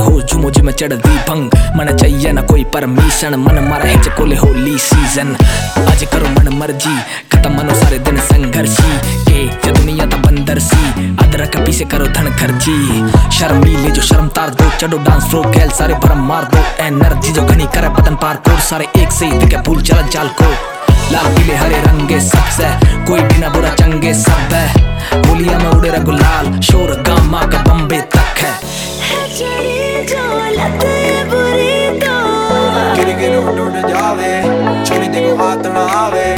हो झूमो जिमें चढ़दी भंग मन चाहिए ना कोई परमिशन मन मारा है कोले होली सीजन आज करो मन मर्जी खत्म मनो सारे दिन संघर्षी के दुनिया ता बंदर सी अदरक पीछे करो धन खर्ची शर्मीले जो शर्म तार दो चढ़ो डांस फ्लो गैल सारे भरम मार दो एनर्जी जो घनी करे बदन पार कोर सारे एक से ही दिखे भूल चला जाल को लाल पीले हरे रंगे सबसे कोई भी ना बुरा चंगे सब है होलिया में उड़े रे गुलाल शोर गामा का बम्बे तक है गिर गिर उड़ उड़ जावे छोरी देखो हाथ ना आवे